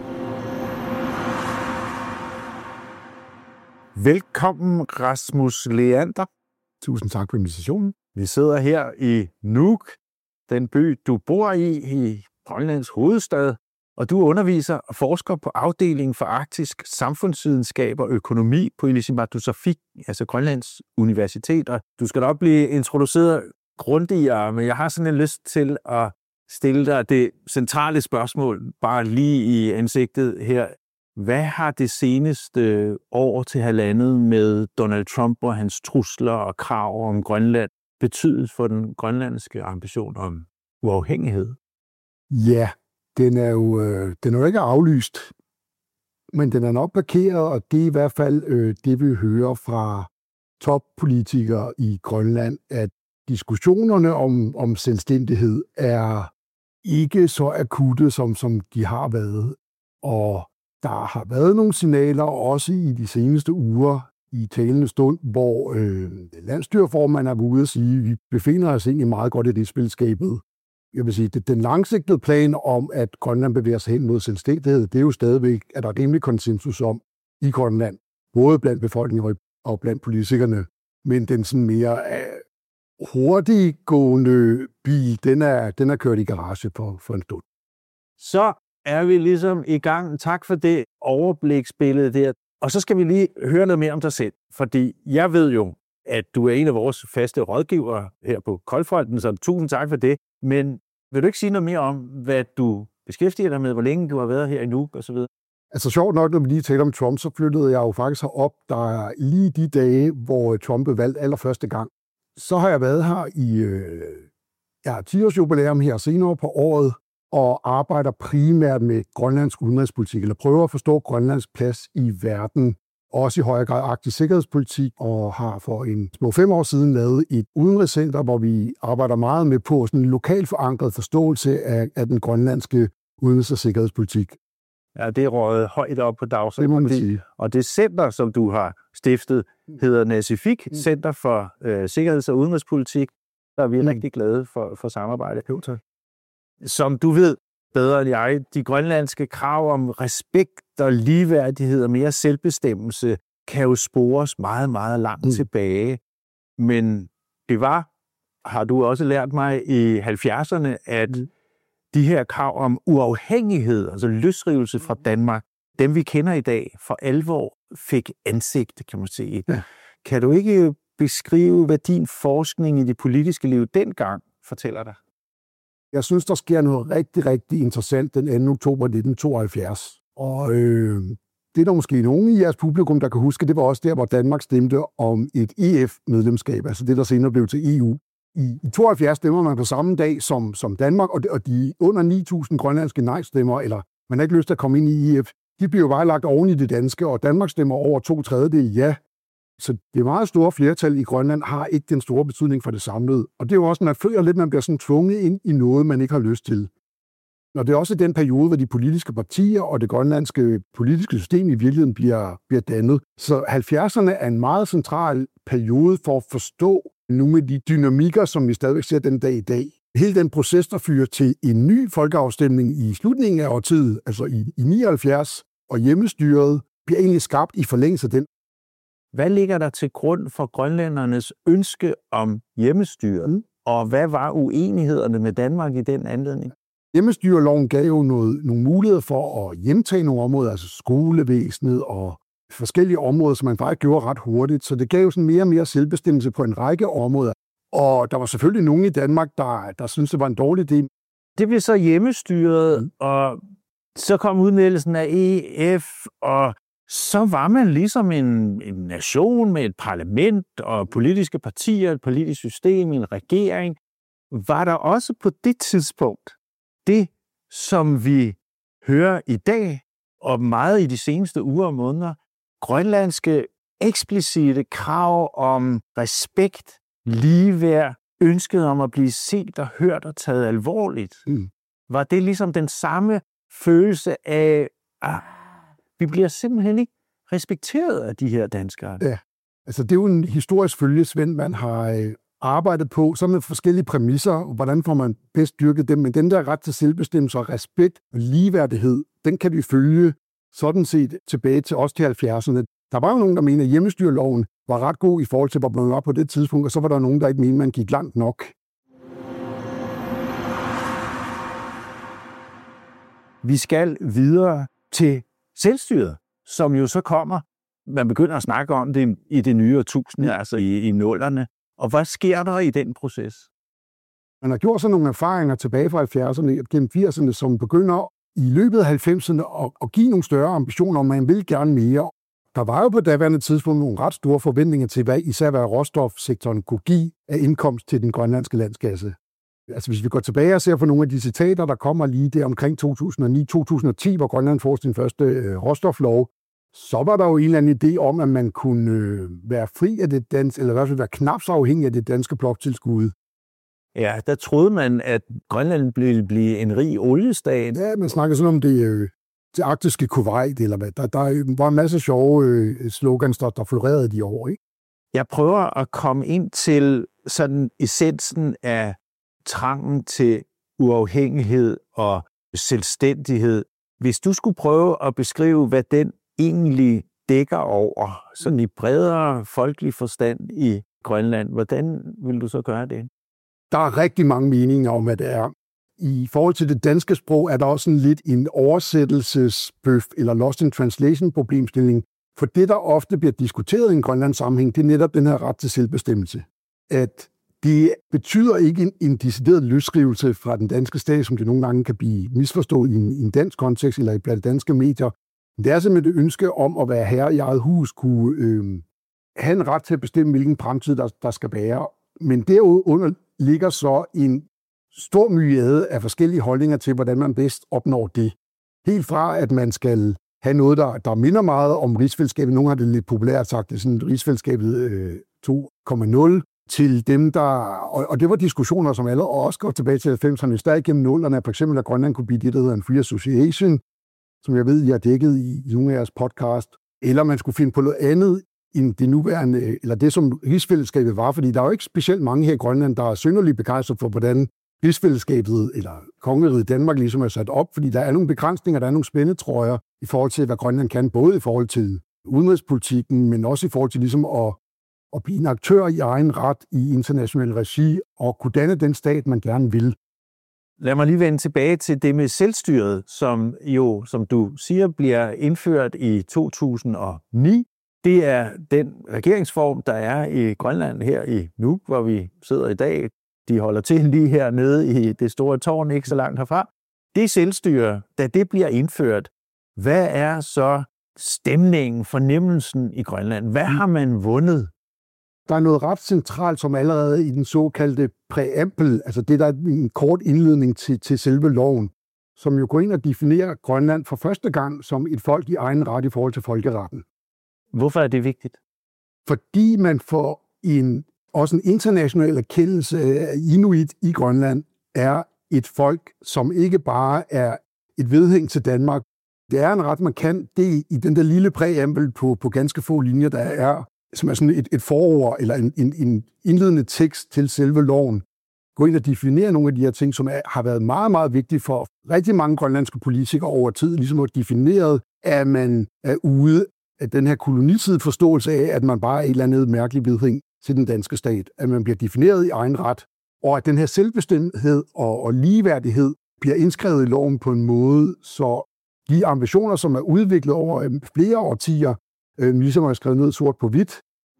Velkommen, Rasmus Leander. Tusind tak for invitationen. Vi sidder her i Nuuk, den by, du bor i Grønlands hovedstad, og du underviser og forsker på afdelingen for arktisk samfundsvidenskab og økonomi på Ilisimatusarfik, altså Grønlands Universitet. Og du skal nok blive introduceret grundigere, men jeg har sådan en lyst til at stille dig det centrale spørgsmål, bare lige i ansigtet her. Hvad har det seneste år til halvandet med Donald Trump og hans trusler og krav om Grønland betydet for den grønlandske ambition om uafhængighed? Ja, den er jo ikke aflyst, men den er nok parkeret, og det er i hvert fald det, vi hører fra toppolitikere i Grønland, at diskussionerne om selvstændighed er ikke så akutte, som de har været. Og der har været nogle signaler, også i de seneste uger, i talende stund, hvor landsstyreformanden er ude at sige, at vi befinder os egentlig meget godt i rigsfællesskabet. Jeg vil sige, at den langsigtede plan om, at Grønland bevæger sig hen mod selvstændighed, det er jo stadigvæk, at der er rimelig konsensus om i Grønland, både blandt befolkningen og blandt politikerne. Men den sådan mere hurtiggående bil, den er kørt i garage for en stund. Så er vi ligesom i gang. Tak for det overbliksbillede der. Og så skal vi lige høre noget mere om dig selv, fordi jeg ved jo, at du er en af vores faste rådgivere her på Koldfronten, så tusind tak for det. Men vil du ikke sige noget mere om, hvad du beskæftiger dig med, hvor længe du har været her i Nuuk osv.? Altså sjovt nok, når vi lige taler om Trump, så flyttede jeg jo faktisk herop, der er lige de dage, hvor Trump blev valgt allerførste gang. Så har jeg været her i 10-års jubilæum her senere på året, og arbejder primært med grønlandsk udenrigspolitik, eller prøver at forstå Grønlands plads i verden, også i højere grad arktisk sikkerhedspolitik, og har for små 5 år siden lavet et udenrigscenter, hvor vi arbejder meget med på sådan en lokalt forankret forståelse af den grønlandske udenrigs- og sikkerhedspolitik. Ja, det er røget højt op på dagsordenen. Og det center, som du har stiftet, hedder NACIFIC, Center for Sikkerheds- og Udenrigspolitik. Der er vi rigtig glade for samarbejdet. Jo, tak. Som du ved bedre end jeg, de grønlandske krav om respekt og ligeværdighed og mere selvbestemmelse kan jo spores meget, meget langt tilbage. Men det var, har du også lært mig i 70'erne, at de her krav om uafhængighed, altså løsrivelse fra Danmark, dem vi kender i dag, for alvor fik ansigt, kan man sige. Ja. Kan du ikke beskrive, hvad din forskning i det politiske liv dengang fortæller dig? Jeg synes, der sker noget rigtig, rigtig interessant den 2. oktober 1972. Og det er der måske nogen i jeres publikum, der kan huske, det var også der, hvor Danmark stemte om et EF-medlemskab, altså det, der senere blev til EU. I 72 stemmer man på samme dag som Danmark, og de under 9.000 grønlandske nej-stemmer, eller man har ikke lyst til at komme ind i EF, de bliver jo bare lagt oven i det danske, og Danmark stemmer over 2/3 ja. Så det meget store flertal i Grønland har ikke den store betydning for det samlede. Og det er jo også, man føler lidt, man bliver sådan tvunget ind i noget, man ikke har lyst til. Og det er også den periode, hvor de politiske partier og det grønlandske politiske system i virkeligheden bliver dannet. Så 70'erne er en meget central periode for at forstå nogle af de dynamikker, som vi stadigvæk ser den dag i dag. Hele den proces, der fører til en ny folkeafstemning i slutningen af årtiet, altså i 79, og hjemmestyret, bliver egentlig skabt i forlængelse af den. Hvad ligger der til grund for grønlændernes ønske om hjemmestyret, og hvad var uenighederne med Danmark i den anledning? Hjemmestyreloven gav jo nogle muligheder for at hjemtage nogle områder, altså skolevæsenet og forskellige områder, som man faktisk gjorde ret hurtigt. Så det gav jo sådan mere og mere selvbestemmelse på en række områder. Og der var selvfølgelig nogen i Danmark, der syntes, det var en dårlig idé. Det blev så hjemmestyret, og så kom udmeldelsen af EF, og så var man ligesom en nation med et parlament og politiske partier, et politisk system, en regering. Var der også på det tidspunkt det, som vi hører i dag, og meget i de seneste uger og måneder, grønlandske eksplicite krav om respekt, ligeværd, ønsket om at blive set og hørt og taget alvorligt? Var det ligesom den samme følelse af, vi bliver simpelthen ikke respekteret af de her danskere? Ja, altså det er jo en historisk følgesvend, man har arbejdet på, så med forskellige præmisser, hvordan får man bedst dyrket dem, men den der ret til selvbestemmelse og respekt og ligeværdighed, den kan vi følge sådan set tilbage til os til 70'erne. Der var jo nogen, der mente, at hjemmestyreloven var ret god i forhold til, hvor man var på det tidspunkt, og så var der nogen, der ikke mente, man gik langt nok. Vi skal videre til selvstyret, som jo så kommer. Man begynder at snakke om det i det nye årtusinde, altså i nullerne. Og hvad sker der i den proces? Man har gjort sig nogle erfaringer tilbage fra 70'erne og gennem 80'erne, som begynder i løbet af 90'erne at give nogle større ambitioner, og man vil gerne mere. Der var jo på daværende tidspunkt nogle ret store forventninger til, hvad råstofsektoren kunne give af indkomst til den grønlandske landskasse. Altså hvis vi går tilbage og ser på nogle af de citater, der kommer lige der omkring 2009-2010, hvor Grønland får sin første råstoflov, så var der jo en eller anden idé om, at man kunne være fri af det danske, eller i hvert fald være knap så afhængig af det danske bloktilskud. Ja, der troede man, at Grønland ville blive en rig oliestat. Ja, man snakker sådan om det det arktiske Kuwait, eller hvad. Der var en masse sjove slogans, der florerede de år, ikke? Jeg prøver at komme ind til sådan essensen af trangen til uafhængighed og selvstændighed. Hvis du skulle prøve at beskrive, hvad den egentlig dækker over, sådan i bredere folkelig forstand i Grønland, hvordan vil du så gøre det? Der er rigtig mange meninger om, hvad det er. I forhold til det danske sprog er der også sådan lidt en oversættelsesbøf eller lost in translation problemstilling. For det, der ofte bliver diskuteret i en Grønlands sammenhæng, det er netop den her ret til selvbestemmelse. At det betyder ikke en decideret løsrivelse fra den danske stat, som det nogle gange kan blive misforstået i en dansk kontekst eller blandt danske medier. Det er simpelthen det ønske om at være herre i eget hus, kunne have en ret til at bestemme, hvilken fremtid der skal være. Men derunder ligger så en stor myriade af forskellige holdninger til, hvordan man bedst opnår det. Helt fra, at man skal have noget, der minder meget om rigsfællesskabet. Nogle har det lidt populært sagt, det er sådan rigsfællesskabet 2.0, til dem, og det var diskussioner, som allerede også går tilbage til 90'erne, stadig gennem 0'erne, for eksempel at Grønland kunne blive det, der hedder en free association, som jeg ved, I har dækket i nogle af jeres podcast, eller man skulle finde på noget andet end det nuværende, eller det, som rigsfællesskabet var, fordi der er jo ikke specielt mange her i Grønland, der er synderligt begejstret for, hvordan rigsfællesskabet eller kongeriget Danmark ligesom er sat op, fordi der er nogle begrænsninger, der er nogle spændetrøjer i forhold til, hvad Grønland kan, både i forhold til udenrigspolitikken, men også i forhold til ligesom at blive en aktør i egen ret i international regi og kunne danne den stat, man gerne vil. Lad mig lige vende tilbage til det med selvstyret, som jo, som du siger, bliver indført i 2009. Det er den regeringsform, der er i Grønland her i Nuuk, hvor vi sidder i dag. De holder til lige hernede i det store tårn, ikke så langt herfra. Det selvstyre, da det bliver indført, hvad er så stemningen, fornemmelsen i Grønland? Hvad har man vundet? Der er noget ret centralt, som allerede i den såkaldte præambel, altså det der er en kort indledning til selve loven, som jo går ind og definerer Grønland for første gang som et folk i egen ret i forhold til folkeretten. Hvorfor er det vigtigt? Fordi man får også en international erkendelse af inuit i Grønland er et folk, som ikke bare er et vedhæng til Danmark. Det er en ret, man kan. Det i den der lille præambel på ganske få linjer, der er, som er sådan et forord eller en indledende tekst til selve loven, gå ind og definere nogle af de her ting, som har været meget, meget vigtige for rigtig mange grønlandske politikere over tid, ligesom at defineret, at man er ude af den her kolonitidforståelse af, at man bare er et eller andet mærkeligt vedhæng til den danske stat, at man bliver defineret i egen ret, og at den her selvbestemthed og ligeværdighed bliver indskrevet i loven på en måde, så de ambitioner, som er udviklet over flere årtier, ligesom er skrevet ned sort på hvidt.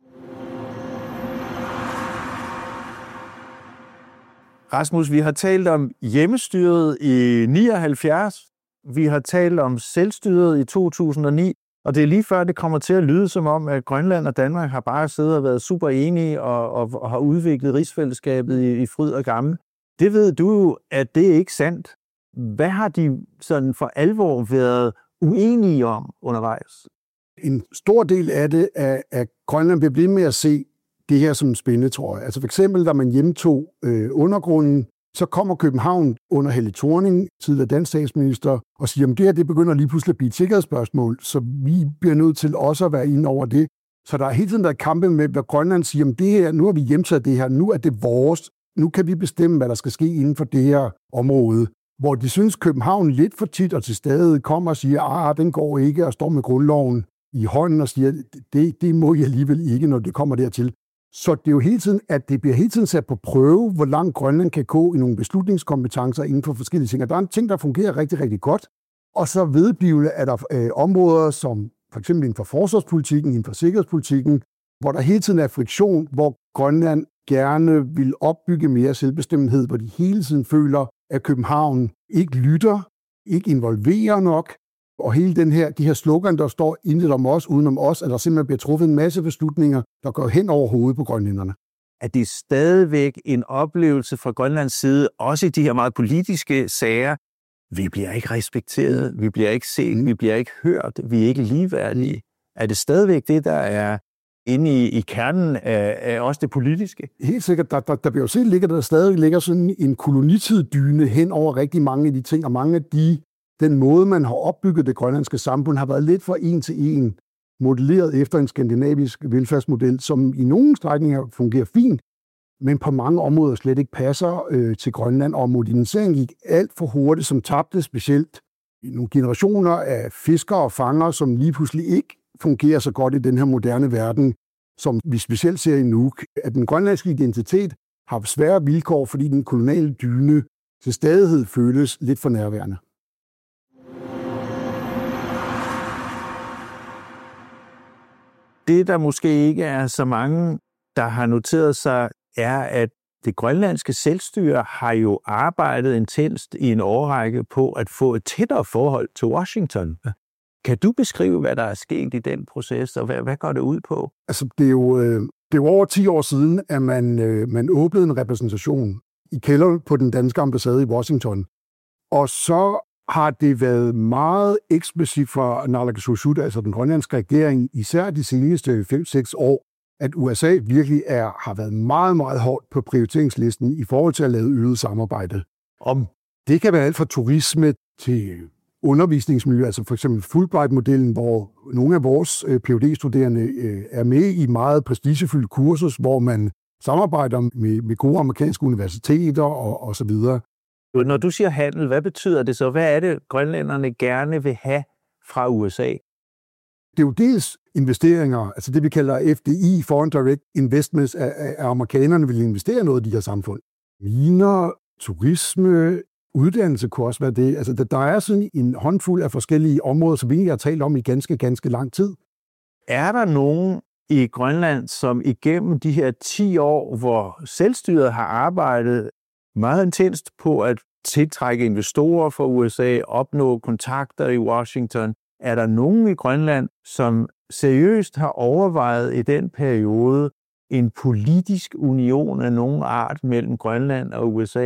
Rasmus, vi har talt om hjemmestyret i 79, vi har talt om selvstyret i 2009, og det er lige før, det kommer til at lyde som om, at Grønland og Danmark har bare siddet og været super enige og har udviklet rigsfællesskabet i fryd og gammel. Det ved du jo, at det er ikke sandt. Hvad har de sådan for alvor været uenige om undervejs? En stor del af det er, at Grønland bliver blevet med at se det her som en spændetrøje. Altså for eksempel, da man hjemtog undergrunden, så kommer København under Helle Thorning, tidligere dansk statsminister, og siger, at det her det begynder lige pludselig at blive et sikkerhedsspørgsmål, så vi bliver nødt til også at være inde over det. Så der er hele tiden der kampe med, hvad Grønland siger, at det her, nu har vi hjemtaget det her, nu er det vores, nu kan vi bestemme, hvad der skal ske inden for det her område. Hvor de synes, København lidt for tit og til stadig kommer og siger, den går ikke, og står med grundloven i hånden og siger, det må I alligevel ikke, når det kommer dertil. Så det er jo hele tiden, at det bliver hele tiden sat på prøve, hvor langt Grønland kan gå i nogle beslutningskompetencer inden for forskellige ting. Og der er en ting, der fungerer rigtig, rigtig godt. Og så vedblivende er der områder, som for eksempel inden for forsvarspolitikken, inden for sikkerhedspolitikken, hvor der hele tiden er friktion, hvor Grønland gerne vil opbygge mere selvbestemthed, hvor de hele tiden føler, at København ikke lytter, ikke involverer nok, og hele de her slogan, der står intet om os, uden om os, at der simpelthen bliver truffet en masse beslutninger, der går hen over hovedet på grønlænderne. Er det stadigvæk en oplevelse fra Grønlands side, også i de her meget politiske sager? Vi bliver ikke respekteret, vi bliver ikke set, vi bliver ikke hørt, vi er ikke ligeværdige. Er det stadigvæk det, der er inde i kernen af også det politiske? Helt sikkert. Der bliver jo set, der stadig ligger sådan en kolonitiddyne hen over rigtig mange af de ting, og mange af den måde, man har opbygget det grønlandske samfund, har været lidt for en til en modelleret efter en skandinavisk velfærdsmodel, som i nogle strækninger fungerer fint, men på mange områder slet ikke passer til Grønland, og moderniseringen gik alt for hurtigt, som tabte specielt nogle generationer af fiskere og fanger, som lige pludselig ikke fungerer så godt i den her moderne verden, som vi specielt ser i Nuuk. At den grønlandske identitet har svære vilkår, fordi den koloniale dyne til stadighed føles lidt for nærværende. Det, der måske ikke er så mange, der har noteret sig, er, at det grønlandske selvstyre har jo arbejdet intenst i en årrække på at få et tættere forhold til Washington. Kan du beskrive, hvad der er sket i den proces, og hvad går det ud på? Altså, det er jo over 10 år siden, at man åbnede en repræsentation i kælderen på den danske ambassade i Washington. Og så har det været meget eksplicit for naalakkersuisut, altså den grønlandske regering, især de seneste 5-6 år, at USA virkelig har været meget, meget hårdt på prioriteringslisten i forhold til at lave øget samarbejde. Om det kan være alt fra turisme til undervisningsmiljø, altså for eksempel Fulbright-modellen, hvor nogle af vores PhD-studerende er med i meget prestigefyldte kursus, hvor man samarbejder med gode amerikanske universiteter og så videre. Når du siger handel, hvad betyder det så? Hvad er det, grønlænderne gerne vil have fra USA? Det er jo dels investeringer, altså det vi kalder FDI, Foreign Direct Investments, at amerikanerne vil investere noget i de her samfund. Miner, turisme, uddannelse kunne også være det. Altså der er sådan en håndfuld af forskellige områder, som vi egentlig har talt om i ganske, ganske lang tid. Er der nogen i Grønland, som igennem de her 10 år, hvor selvstyret har arbejdet meget intenst på at tiltrække investorer fra USA, opnå kontakter i Washington, er der nogen i Grønland, som seriøst har overvejet i den periode en politisk union af nogen art mellem Grønland og USA?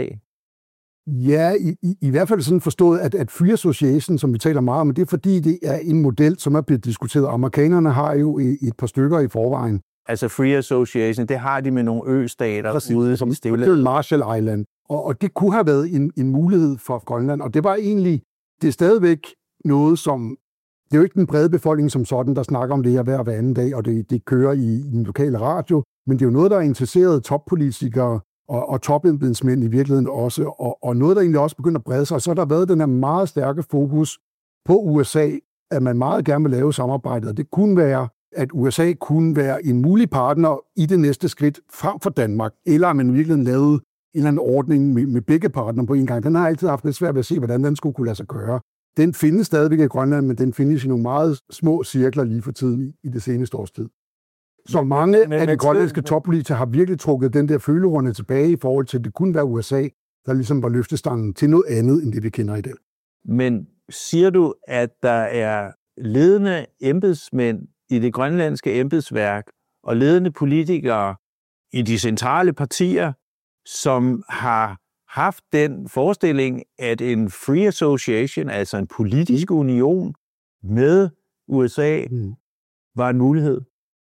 Ja, i hvert fald sådan forstået, at Free Association, som vi taler meget om, det er fordi, det er en model, som er blevet diskuteret. Amerikanerne har jo et par stykker i forvejen. Altså Free Association, det har de med nogle østater. Præcis, ude som Marshall Island. Og det kunne have været en mulighed for Grønland, og det var egentlig, det er stadigvæk noget, som, det er jo ikke den brede befolkning som sådan, der snakker om det her hver anden dag, og det kører i den lokale radio, men det er jo noget, der er interesseret toppolitikere og topembedsmænd i virkeligheden også, og noget, der egentlig også begynder at brede sig. Og så har der været den her meget stærke fokus på USA, at man meget gerne vil lave samarbejdet, og det kunne være, at USA kunne være en mulig partner i det næste skridt frem for Danmark, eller at man virkelig lavede en eller anden ordning med begge partner på en gang. Den har altid haft lidt svært ved at se, hvordan den skulle kunne lade sig gøre. Den findes stadigvæk i Grønland, men den findes i nogle meget små cirkler lige for tiden i det seneste års tid. Så mange af de grønlandske toppolitikere har virkelig trukket den der følehorne tilbage i forhold til, at det kunne være USA, der ligesom var løftestangen til noget andet, end det vi kender i dag. Men siger du, at der er ledende embedsmænd i det grønlandske embedsværk og ledende politikere i de centrale partier, som har haft den forestilling, at en free association, altså en politisk union med USA, var en mulighed?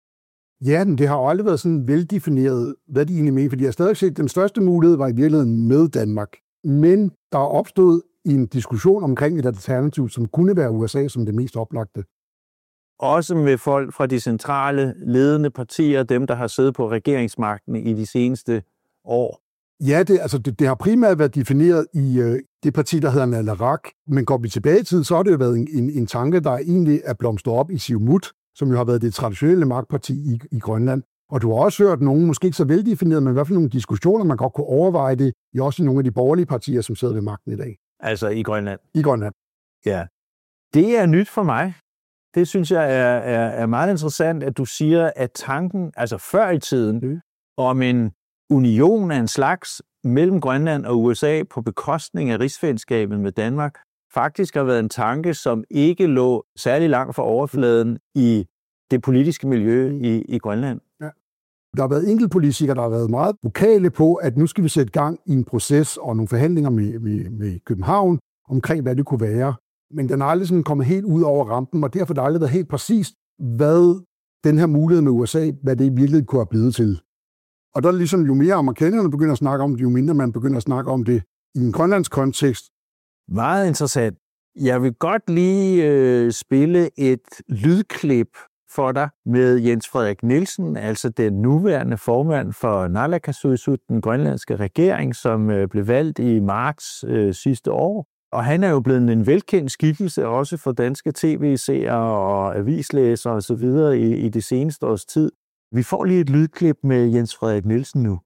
Ja, men det har jo aldrig været sådan veldefineret, hvad de egentlig mener, fordi jeg stadig set, at den største mulighed var i virkeligheden med Danmark. Men der er opstået en diskussion omkring et alternativ, som kunne være USA som det mest oplagte. Også med folk fra de centrale ledende partier, dem der har siddet på regeringsmagten i de seneste år. Ja, det har primært været defineret i det parti, der hedder Naleraq, men går vi tilbage i tid, så har det jo været en tanke, der egentlig er blomstret op i Siumut, som jo har været det traditionelle magtparti i Grønland. Og du har også hørt nogen, måske ikke så veldefineret, men i hvert fald nogle diskussioner, man godt kunne overveje det, også i nogle af de borgerlige partier, som sidder ved magten i dag. Altså i Grønland? I Grønland. Ja. Det er nyt for mig. Det synes jeg er meget interessant, at du siger, at tanken, altså før i tiden, om en union af en slags mellem Grønland og USA på bekostning af rigsfællesskabet med Danmark, faktisk har været en tanke, som ikke lå særlig langt fra overfladen i det politiske miljø i Grønland. Ja. Der har været enkeltpolitikere, der har været meget vokale på, at nu skal vi sætte gang i en proces og nogle forhandlinger med København omkring, hvad det kunne være. Men den er aldrig sådan kommet helt ud over rampen, og derfor har det aldrig været helt præcist, hvad den her mulighed med USA, hvad det i virkeligheden kunne have blevet til. Og der er ligesom, jo mere amerikanerne begynder at snakke om det, jo mindre man begynder at snakke om det i en grønlandsk kontekst. Meget interessant. Jeg vil godt lige spille et lydklip for dig med Jens Frederik Nielsen, altså den nuværende formand for Naalakkersuisut, den grønlandske regering, som blev valgt i marts sidste år. Og han er jo blevet en velkendt skikkelse også for danske tv-seere og avislæsere osv. i det seneste års tid. Vi får lige et lydklip med Jens Frederik Nielsen nu.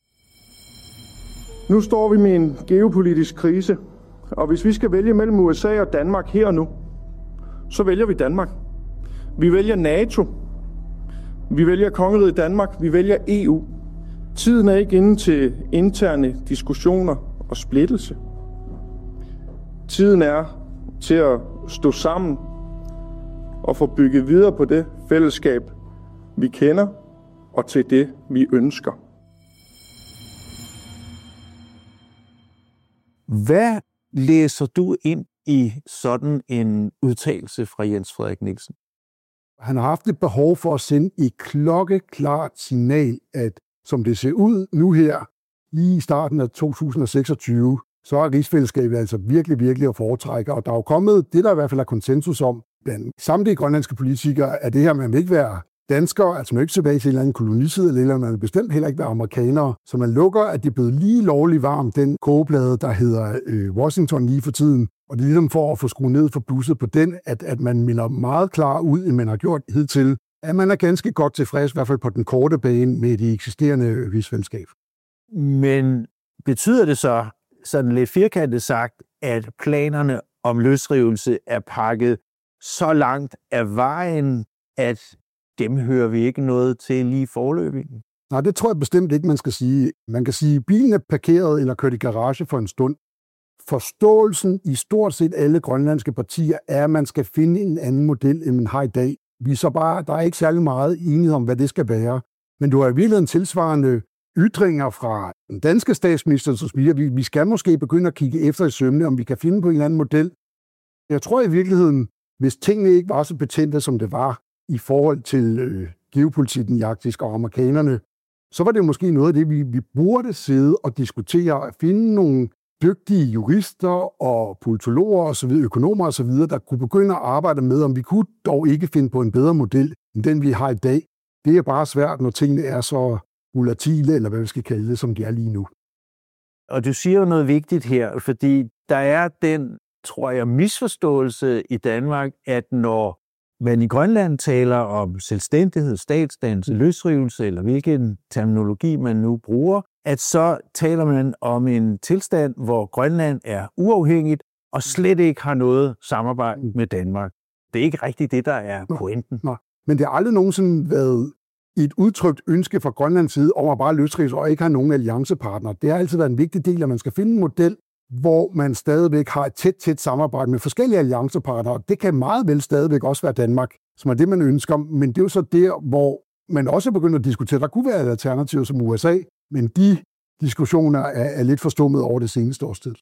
Nu står vi med en geopolitisk krise, og hvis vi skal vælge mellem USA og Danmark her og nu, så vælger vi Danmark. Vi vælger NATO. Vi vælger Kongeriget Danmark. Vi vælger EU. Tiden er ikke inde til interne diskussioner og splittelse. Tiden er til at stå sammen og få bygget videre på det fællesskab, vi kender, og til det, vi ønsker. Hvad læser du ind i sådan en udtalelse fra Jens Frederik Nielsen? Han har haft et behov for at sende et klokkeklart signal, at som det ser ud nu her, lige i starten af 2026, så er rigsfællesskabet altså virkelig at foretrække. Og der er jo kommet det, der i hvert fald er konsensus om blandt samtlige grønlandske politikere, at det her, man vil ikke være danskere, altså man vil ikke tilbage til en eller anden kolonitid, eller man vil bestemt heller ikke være amerikanere. Så man lukker, at det er blevet lige lovligt varmt, den kogeplade, der hedder Washington lige for tiden. Og det er ligesom for at få skruet ned for blusset på den, at man minder meget klar ud, end man har gjort hidtil, at man er ganske godt tilfreds, i hvert fald på den korte bane, med de eksisterende rigsfællesskab. Men betyder det så, sådan lidt firkantet sagt, at planerne om løsrivelse er pakket så langt af vejen, at dem hører vi ikke noget til lige foreløbig? Nej, det tror jeg bestemt ikke, man skal sige. Man kan sige, at bilen er parkeret eller kørt i garage for en stund. Forståelsen i stort set alle grønlandske partier er, at man skal finde en anden model, end man har i dag. Der er ikke særlig meget enighed om, hvad det skal være. Men du har i virkeligheden tilsvarende ytringer fra den danske statsminister, som siger, at vi skal måske begynde at kigge efter i sømmene, om vi kan finde på en eller anden model. Jeg tror i virkeligheden, hvis tingene ikke var så betændte, som det var i forhold til geopolitikken i Arktis og amerikanerne, så var det måske noget af det, vi burde sidde og diskutere og finde nogle dygtige jurister og politologer og så videre, økonomer og så videre, der kunne begynde at arbejde med, om vi kunne dog ikke finde på en bedre model, end den vi har i dag. Det er bare svært, når tingene er så volatile, eller hvad vi skal kalde det, som de er lige nu. Og du siger jo noget vigtigt her, fordi der er den, tror jeg, misforståelse i Danmark, at når man i Grønland taler om selvstændighed, statsdannelse, løsrivelse, eller hvilken terminologi man nu bruger, at så taler man om en tilstand, hvor Grønland er uafhængigt og slet ikke har noget samarbejde med Danmark. Det er ikke rigtigt det, der er pointen. Nå. Men det har aldrig nogensinde været et udtrykt ønske fra Grønlands side om at bare løsrive sig og ikke have nogen alliancepartnere. Det har altid været en vigtig del, at man skal finde en model, hvor man stadigvæk har et tæt samarbejde med forskellige alliancepartnere. Det kan meget vel stadigvæk også være Danmark, som er det, man ønsker. Men det er jo så der, hvor man også begynder at diskutere. Der kunne være et alternativ som USA, men de diskussioner er lidt forstummet over det seneste års tid.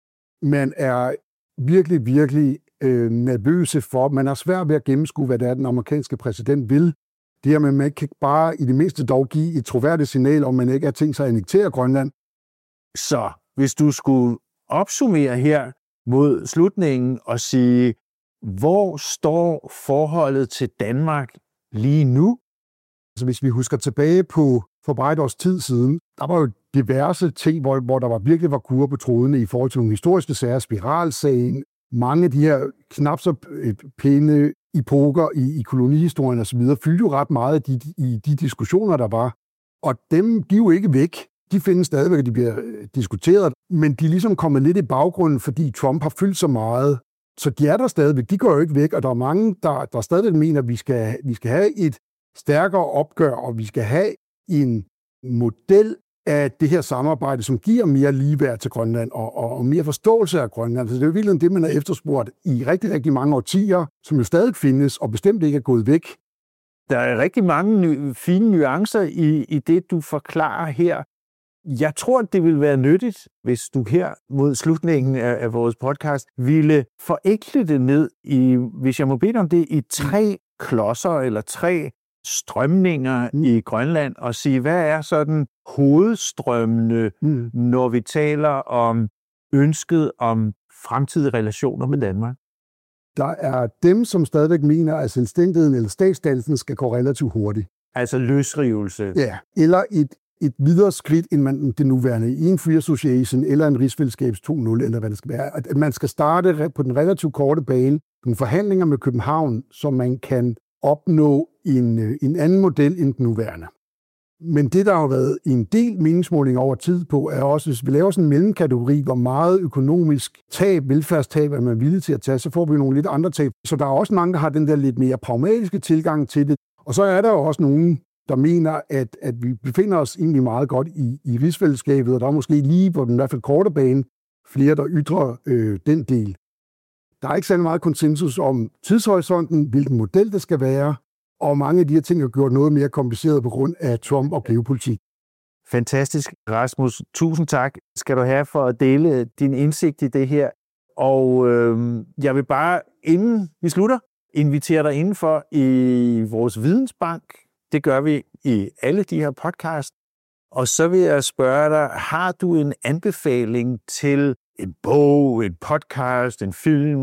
Man er virkelig nervøse for, man er svært ved at gennemskue, hvad det er, den amerikanske præsident vil. Det her med, at man ikke bare i det mindste dog give et troværdigt signal, om man ikke har tænkt sig at annektere Grønland. Så hvis du skulle opsummere her mod slutningen og sige, hvor står forholdet til Danmark lige nu? Altså hvis vi husker tilbage på for bare et års tid siden, der var jo diverse ting, hvor der virkelig var kurre på trådene i forhold til nogle historiske sager, spiralsagen, mange af de her knap så pæne epoker i kolonihistorien osv., fyldte jo ret meget i de diskussioner, der var. Og dem, de er jo ikke væk. De findes stadigvæk, at de bliver diskuteret, men de er ligesom kommet lidt i baggrunden, fordi Trump har fyldt så meget. Så de er der stadigvæk, de går jo ikke væk, og der er mange, der stadigvæk mener, at vi skal have et stærkere opgør, og vi skal have en model af det her samarbejde, som giver mere ligeværd til Grønland og mere forståelse af Grønland. Så det er jo virkelig det, man har efterspurgt i rigtig mange årtier, som jo stadig findes og bestemt ikke er gået væk. Der er rigtig mange fine nuancer i det, du forklarer her. Jeg tror, det ville være nyttigt, hvis du her mod slutningen af vores podcast ville forenkle det ned i, hvis jeg må bede om det, i 3 klodser eller 3 strømninger i Grønland og sige, hvad er sådan hovedstrømmene, når vi taler om ønsket om fremtidige relationer med Danmark? Der er dem, som stadigvæk mener, at selvstændigheden eller statsdannelsen skal gå relativt hurtigt. Altså løsrivelse? Ja, eller et videre skridt, end man det nuværende i en free association eller en rigsfællesskabs 2.0, eller hvad det skal være. At man skal starte på den relativt korte bane nogle forhandlinger med København, så man kan opnå en anden model end den nuværende. Men det, der har været en del meningsmåling over tid på, er også, hvis vi laver sådan en mellemkategori, hvor meget økonomisk tab, velfærdstab er man villig til at tage, så får vi nogle lidt andre tab. Så der er også mange, der har den der lidt mere pragmatiske tilgang til det. Og så er der jo også nogen, der mener, at vi befinder os egentlig meget godt i rigsfællesskabet, og der er måske lige på den i hvert fald korte bane flere, der ytrer den del. Der er ikke særlig meget konsensus om tidshorisonten, hvilken model det skal være, og mange af de her ting har gjort noget mere kompliceret på grund af Trump og geopolitik. Fantastisk, Rasmus. Tusind tak skal du have for at dele din indsigt i det her. Og jeg vil bare, inden vi slutter, invitere dig indenfor i vores vidensbank. Det gør vi i alle de her podcasts. Og så vil jeg spørge dig, har du en anbefaling til en bog, en podcast, en film,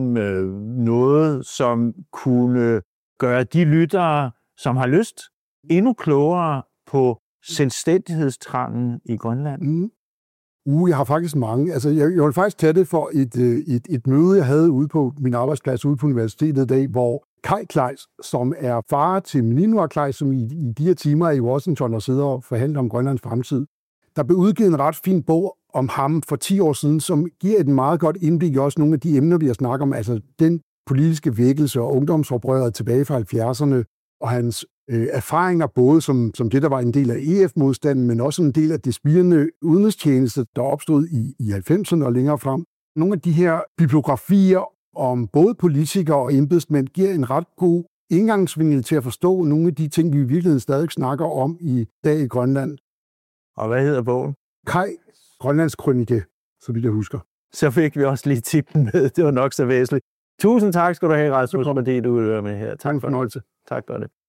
noget, som kunne gøre de lyttere, som har lyst, endnu klogere på selvstændighedstrangen i Grønland? Jeg har faktisk mange. Altså, jeg vil faktisk tage det for et møde, jeg havde ude på min arbejdsplads ude på universitetet i dag, hvor Kai Kleis, som er far til Mininoa Kleis, som i de her timer er i Washington og sidder og forhandler om Grønlands fremtid, der blev udgivet en ret fin bog om ham for 10 år siden, som giver et meget godt indblik i også nogle af de emner, vi har snakket om, altså den politiske vækkelse og ungdomsoprøret tilbage fra 70'erne, og hans erfaringer både som det, der var en del af EF-modstanden, men også en del af det spirende udenrigstjeneste, der opstod i 90'erne og længere frem. Nogle af de her bibliografier om både politikere og embedsmænd giver en ret god indgangsvinkel til at forstå nogle af de ting, vi i virkeligheden stadig snakker om i dag i Grønland. Og hvad hedder bogen? Kai, Grønlands Krønike, så vidt jeg husker. Så fik vi også lige tippen med. Det var nok så væsentligt. Tusind tak skal du have, Rasmus, for det, du vil være med her. Tak for det. Tak for det.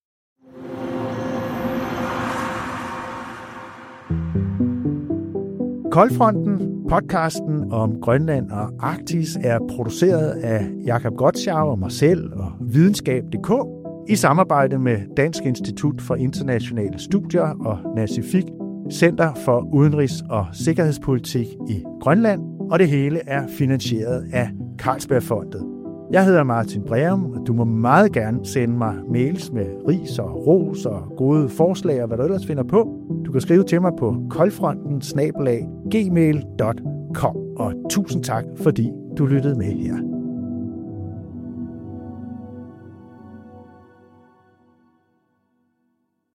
Koldfronten, podcasten om Grønland og Arktis, er produceret af Jakob Gottschau og mig selv og Videnskab.dk i samarbejde med Dansk Institut for Internationale Studier og NACIFIC, Center for Udenrigs- og Sikkerhedspolitik i Grønland, og det hele er finansieret af Carlsbergfondet. Jeg hedder Martin Breum, og du må meget gerne sende mig mails med ris og ros og gode forslag og hvad du ellers finder på. Du kan skrive til mig på koldfronten@gmail.com. Og tusind tak, fordi du lyttede med her.